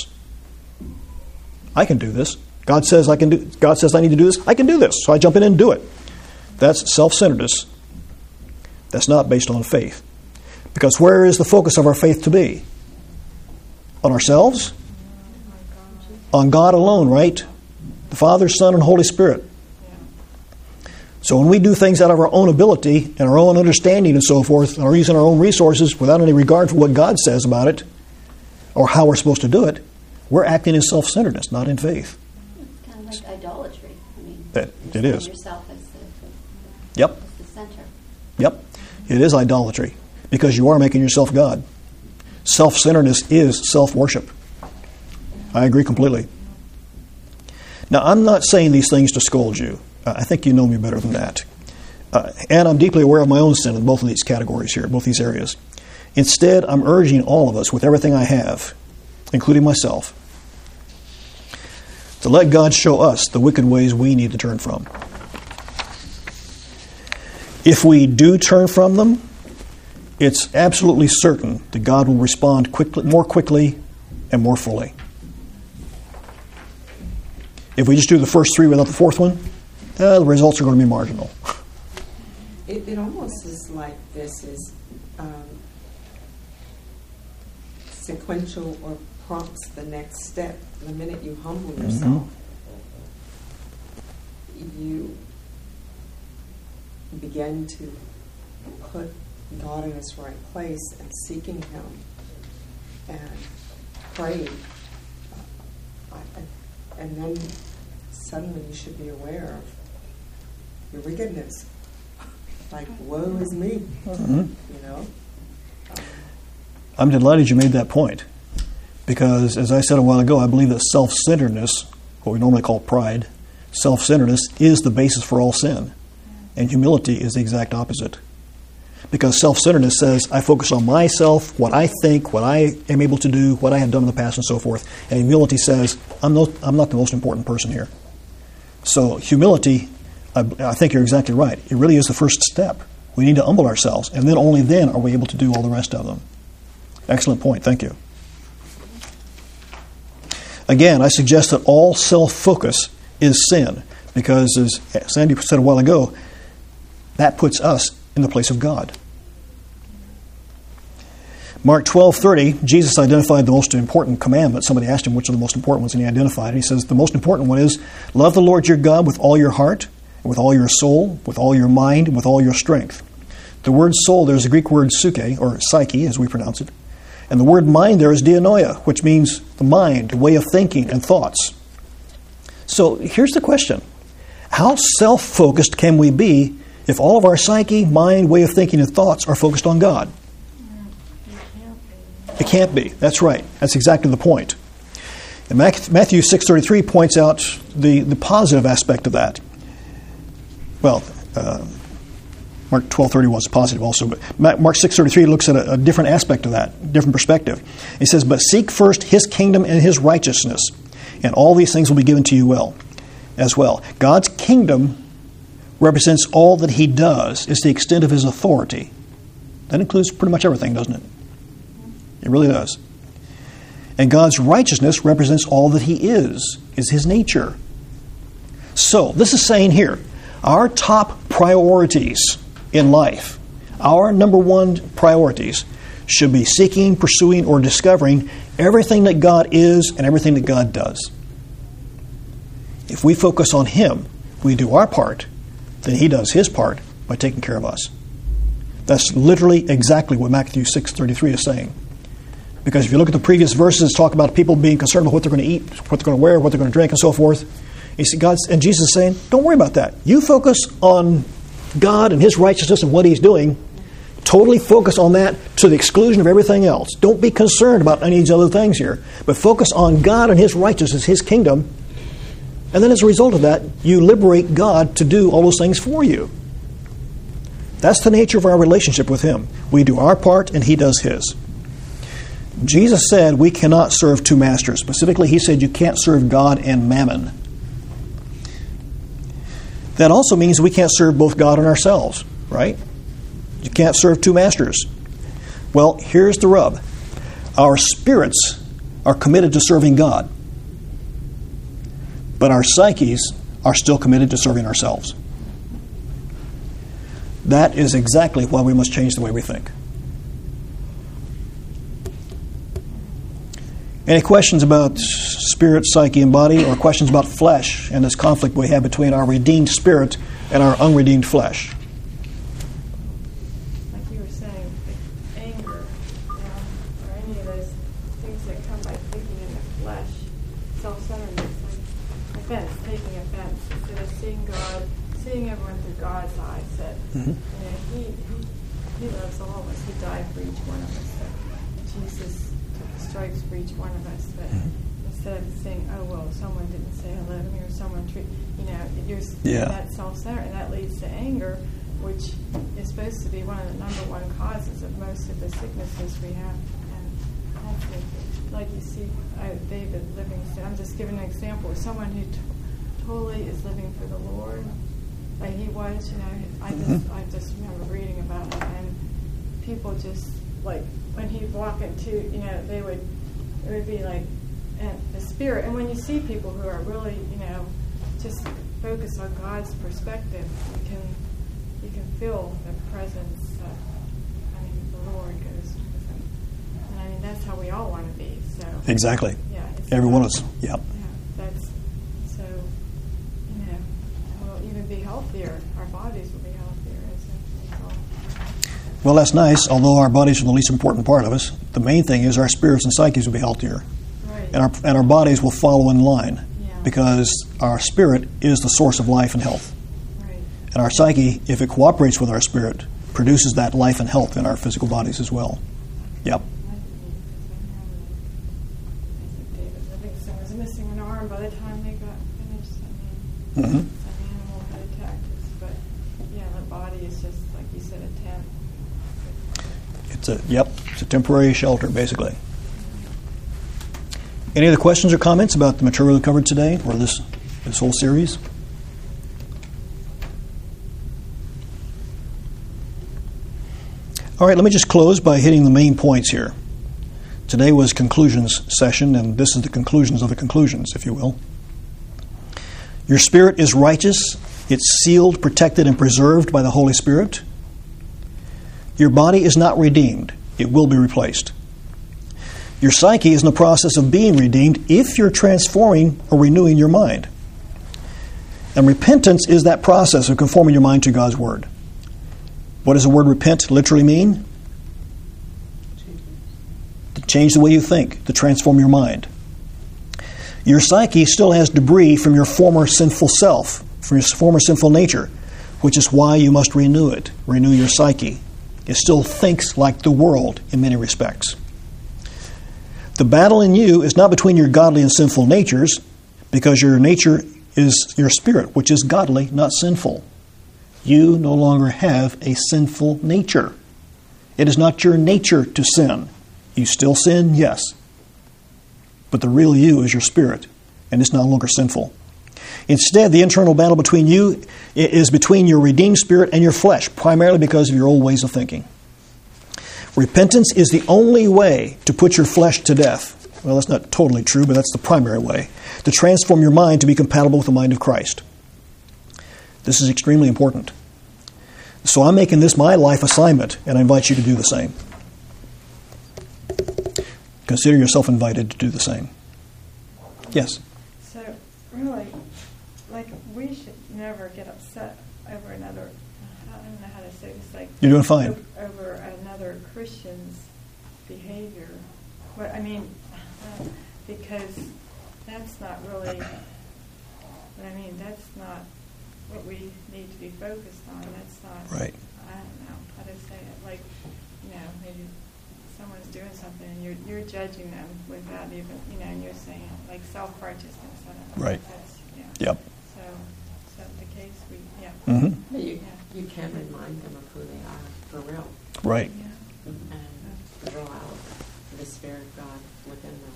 S1: I can do this. God says I can do. God says I need to do this. I can do this. So I jump in and do it. That's self-centeredness. That's not based on faith. Because where is the focus of our faith to be? On ourselves? On God alone, right? The Father, Son, and Holy Spirit. So when we do things out of our own ability and our own understanding and so forth, and are using our own resources without any regard for what God says about it, or how we're supposed to do it, we're acting in self-centeredness, not in faith.
S5: It's kind of like idolatry. I mean,
S1: That, it is.
S5: Yourself as the,
S1: Yep.
S5: as the center.
S1: Yep. It is idolatry, because you are making yourself God. Self-centeredness is self-worship. I agree completely. Now, I'm not saying these things to scold you. Uh, I think you know me better than that. Uh, and I'm deeply aware of my own sin in both of these categories here, both these areas. Instead, I'm urging all of us with everything I have, including myself, to let God show us the wicked ways we need to turn from. If we do turn from them, it's absolutely certain that God will respond quickly, more quickly and more fully. If we just do the first three without the fourth one, uh, the results are going to be marginal.
S3: It, it almost is like this is um, sequential or prompts the next step. The minute you humble yourself, mm-hmm. you begin to put God in His right place and seeking Him and praying. I, I, and then suddenly you should be aware of your wickedness. Like, woe is me,
S1: Mm-hmm.
S3: you know? Um,
S1: I'm delighted you made that point, because as I said a while ago, I believe that self-centeredness, what we normally call pride, self-centeredness is the basis for all sin, and humility is the exact opposite. Because self-centeredness says, I focus on myself, what I think, what I am able to do, what I have done in the past, and so forth. And humility says, I'm not, I'm not the most important person here. So humility, I, I think you're exactly right. It really is the first step. We need to humble ourselves, and then only then are we able to do all the rest of them. Excellent point. Thank you. Again, I suggest that all self-focus is sin, because as Sandy said a while ago, that puts us in the place of God. Mark twelve thirty, Jesus identified the most important commandment. Somebody asked him which are the most important ones, and he identified it. He says the most important one is, love the Lord your God with all your heart, with all your soul, with all your mind, and with all your strength. The word soul, there's a Greek word psyche, or psyche as we pronounce it. And the word mind there is dianoia, which means the mind, the way of thinking and thoughts. So here's the question. How self-focused can we be if all of our psyche, mind, way of thinking, and thoughts are focused on God? It can't be. That's right. That's exactly the point. And Matthew six thirty-three points out the, the positive aspect of that. Well, uh, Mark twelve thirty was positive also, but Mark six thirty-three looks at a, a different aspect of that, different perspective. He says, but seek first his kingdom and his righteousness, and all these things will be given to you well, as well. God's kingdom represents all that he does. It's the extent of his authority. That includes pretty much everything, doesn't it? It really does. And God's righteousness represents all that he is, is his nature. So, this is saying here, our top priorities in life, our number one priorities, should be seeking, pursuing, or discovering everything that God is and everything that God does. If we focus on him, we do our part, then he does his part by taking care of us. That's literally exactly what Matthew six thirty-three is saying. Because if you look at the previous verses, talk about people being concerned about what they're going to eat, what they're going to wear, what they're going to drink, and so forth. You see, God and Jesus is saying, don't worry about that. You focus on God and his righteousness and what he's doing. Totally focus on that to the exclusion of everything else. Don't be concerned about any of these other things here. But focus on God and his righteousness, his kingdom. And then as a result of that, you liberate God to do all those things for you. That's the nature of our relationship with him. We do our part and he does his. Jesus said we cannot serve two masters. Specifically, he said you can't serve God and mammon. That also means we can't serve both God and ourselves, right? You can't serve two masters. Well, here's the rub. Our spirits are committed to serving God, but our psyches are still committed to serving ourselves. That is exactly why we must change the way we think. Any questions about spirit, psyche, and body, or questions about flesh and this conflict we have between our redeemed spirit and our unredeemed flesh?
S2: Like you were saying, like anger, you know, or any of those things that come by thinking in the flesh, self-centeredness, like offense, taking offense, instead of seeing God, seeing everyone through God's eyes, that
S1: Mm-hmm.
S2: you know, he, he, he loves all of us. He died for each one of us. That Jesus took the stripes for each one of us. But mm-hmm. instead of saying, oh, well, someone didn't say hello to me or someone treat, you know, you're
S1: yeah.
S2: that self-centered, and that leads to anger, which is supposed to be one of the number one causes of most of the sicknesses we have. And that's it. Like you see, I, David Livingston, I'm just giving an example of someone who t- totally is living for the Lord. Like he was, you know, I just mm-hmm. I just remember reading about it, and people just like when he'd walk into, you know, they would it would be like and the spirit. And when you see people who are really, you know, just focused on God's perspective, you can you can feel the presence of, I mean, the Lord goes with them. And I mean that's how we all want to be. So
S1: exactly.
S2: Yeah.
S1: Every one of us. Yep.
S2: Yeah. That's so. You know, we'll even be healthier. Our bodies will be healthier as a result.
S1: Well, that's nice. Although our bodies are the least important part of us, the main thing is our spirits and psyches will be healthier,
S2: Right.
S1: and our and our bodies will follow in line.
S2: Yeah.
S1: because our spirit is the source of life and health.
S2: Right.
S1: And our psyche, if it cooperates with our spirit, produces that life and health in our physical bodies as well. Yep.
S2: David Livingston was missing an arm by the time they got finished. I mean,
S1: Mm-hmm.
S2: an animal had attacked us, but yeah, the body is just like you said, a tent.
S1: It's a yep. It's a temporary shelter, basically. Any other questions or comments about the material we covered today, or this this whole series? All right, let me just close by hitting the main points here. Today was conclusions session, and this is the conclusions of the conclusions, if you will. Your spirit is righteous. It's sealed, protected, and preserved by the Holy Spirit. Your body is not redeemed. It will be replaced. Your psyche is in the process of being redeemed if you're transforming or renewing your mind. And repentance is that process of conforming your mind to God's Word. What does the word repent literally mean? To change the way you think, to transform your mind. Your psyche still has debris from your former sinful self, from your former sinful nature, which is why you must renew it, renew your psyche. It still thinks like the world in many respects. The battle in you is not between your godly and sinful natures, because your nature is your spirit, which is godly, not sinful. You no longer have a sinful nature. It is not your nature to sin. You still sin, yes. But the real you is your spirit, and it's no longer sinful. Instead, the internal battle between you is between your redeemed spirit and your flesh, primarily because of your old ways of thinking. Repentance is the only way to put your flesh to death. Well, that's not totally true, but that's the primary way. To transform your mind to be compatible with the mind of Christ. This is extremely important. So I'm making this my life assignment, and I invite you to do the same. Consider yourself invited to do the same. Yes?
S2: So, really, like, we should never get upset over another, I don't know how to say this, like...
S1: You're doing fine.
S2: Over another Christian's behavior. But, I mean, uh, because that's not really, but I mean, that's not what we need to be focused on. That's not,
S1: right.
S2: I don't know how to say it. Like, you know, maybe someone's doing something and you're you're judging them without even, you know, and you're saying, like, self-righteousness. I don't know.
S1: Right.
S2: That's, yeah.
S1: Yep.
S2: So, is that the case? We, yeah.
S1: Mm-hmm.
S3: But you,
S2: Yeah.
S3: you can remind them of who they are for real.
S1: Right.
S2: Yeah.
S3: And draw out the Spirit of God within them.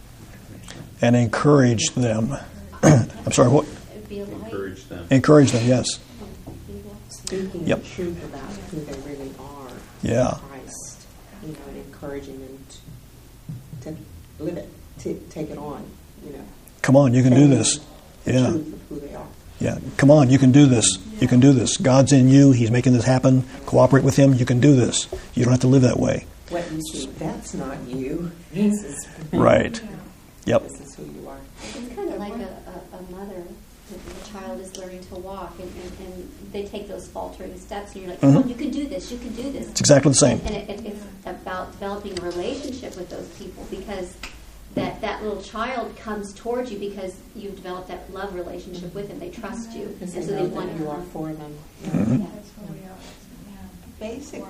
S1: And encourage them. I'm sorry, what?
S5: Be a light.
S4: Encourage them.
S1: Encourage them, yes.
S5: Be a light.
S3: Speaking
S1: Yep.
S3: the truth about who they really are
S1: Yeah.
S3: in Christ. You know, and encouraging them to, to live it, to take it on, you know.
S1: Come on, you can do this.
S3: The
S1: Yeah.
S3: truth of who they are.
S1: Yeah. Come on, you can do this. You can do this. God's in you. He's making this happen. Cooperate with Him. You can do this. You don't have to live that way.
S3: What you see, that's not you. This is
S1: Right. Yep.
S3: This is who you are.
S5: It's kind of like a, a, a mother, the child is learning to walk, and, and, and they take those faltering steps, and you're like, come
S1: Mhm.
S5: on, you can do this, you can do this.
S1: It's exactly the same.
S5: And it, it, it's about developing a relationship with those people, because that, that little child comes towards you because you've developed that love relationship with them. They trust you,
S3: Because
S5: and
S3: they
S5: so
S3: know
S5: they want
S3: that you are for them.
S1: Mhm.
S5: Yeah.
S2: That's what we are. Yeah.
S6: Basically,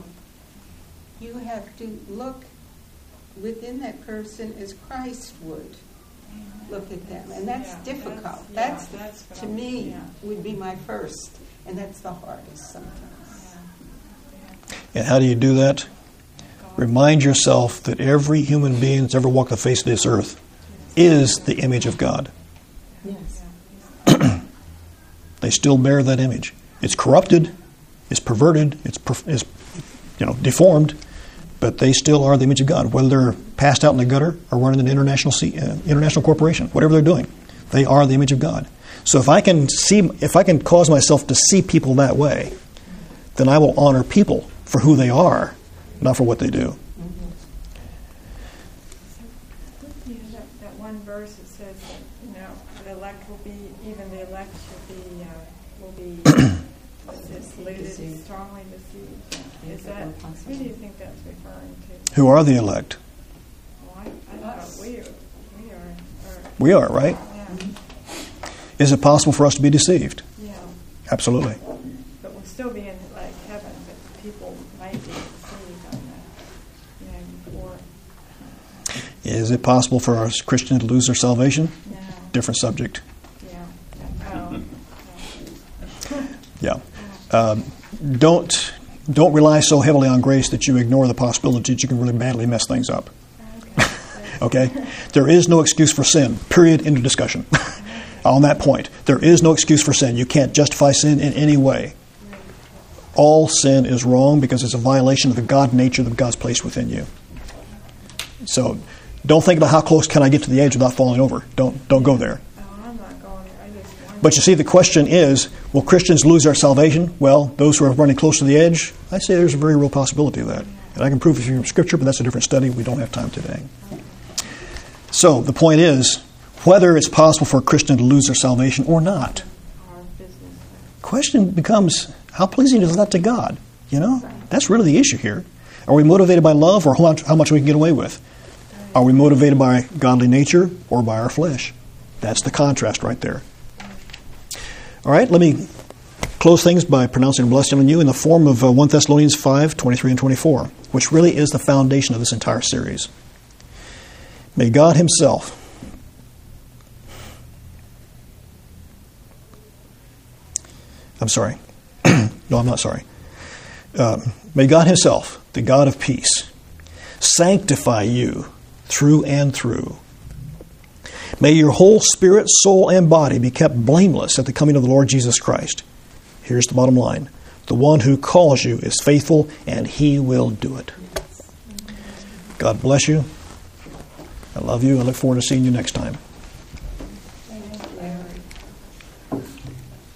S6: you have to look within that person as Christ would look at them. And that's
S2: Yeah,
S6: difficult.
S2: that's- yeah,
S6: That's,
S2: that's what
S6: to
S2: I'm-
S6: me,
S2: yeah.
S6: would be my first. And that's the hardest sometimes.
S2: Yeah.
S1: And how do you do that? Remind yourself that every human being that's ever walked the face of this earth is the image of God.
S3: Yes.
S1: They still bear that image. It's corrupted, it's perverted, it's, perf- it's you know deformed, but they still are the image of God. Whether they're passed out in the gutter or running an international C- uh, international corporation, whatever they're doing, they are the image of God. So if I can see, if I can cause myself to see people that way, then I will honor people for who they are, not for what they do.
S2: You know, that, that one verse that says that, you know, the elect will be, even the elect should be, uh, will be, what's this, deluded,
S3: Deceived.
S2: strongly deceived.
S3: Yeah,
S2: Is
S3: that
S2: that,
S3: will possibly.
S2: who do you think that's referring to?
S1: Who are the elect?
S2: Well, I, I thought we, we are, or,
S1: We are, right?
S2: yeah.
S1: Is it possible for us to be deceived?
S2: Yeah.
S1: Absolutely.
S2: But we'll still be in like heaven, but people might be deceived on that, you know, before.
S1: Is it possible for a Christian to lose their salvation?
S2: No.
S1: Different subject.
S2: Yeah. No. No.
S1: Yeah. Um, don't don't rely so heavily on grace that you ignore the possibility that you can really badly mess things up.
S2: Okay.
S1: Okay? There is no excuse for sin. Period. End of discussion. On that point, there is no excuse for sin. You can't justify sin in any way. All sin is wrong because it's a violation of the God nature that God's placed within you. So don't think about how close can I get to the edge without falling over. Don't don't go there.
S2: Oh, I'm not going there. I just wonder.
S1: But you see, the question is, will Christians lose their salvation? Well, those who are running close to the edge, I say there's a very real possibility of that. And I can prove it from Scripture, but that's a different study. We don't have time today. So the point is, whether it's possible for a Christian to lose their salvation or not.
S2: Our business.
S1: Question becomes, how pleasing is that to God? You know, that's really the issue here. Are we motivated by love or how much, how much we can get away with? Are we motivated by godly nature or by our flesh? That's the contrast right there. All right, let me close things by pronouncing a blessing on you in the form of uh, First Thessalonians five, twenty-three and twenty-four, which really is the foundation of this entire series. May God Himself I'm sorry. No, I'm not sorry. Um, may God Himself, the God of peace, sanctify you through and through. May your whole spirit, soul, and body be kept blameless at the coming of the Lord Jesus Christ. Here's the bottom line. The one who calls you is faithful, and He will do it. God bless you. I love you. I look forward to seeing you next time.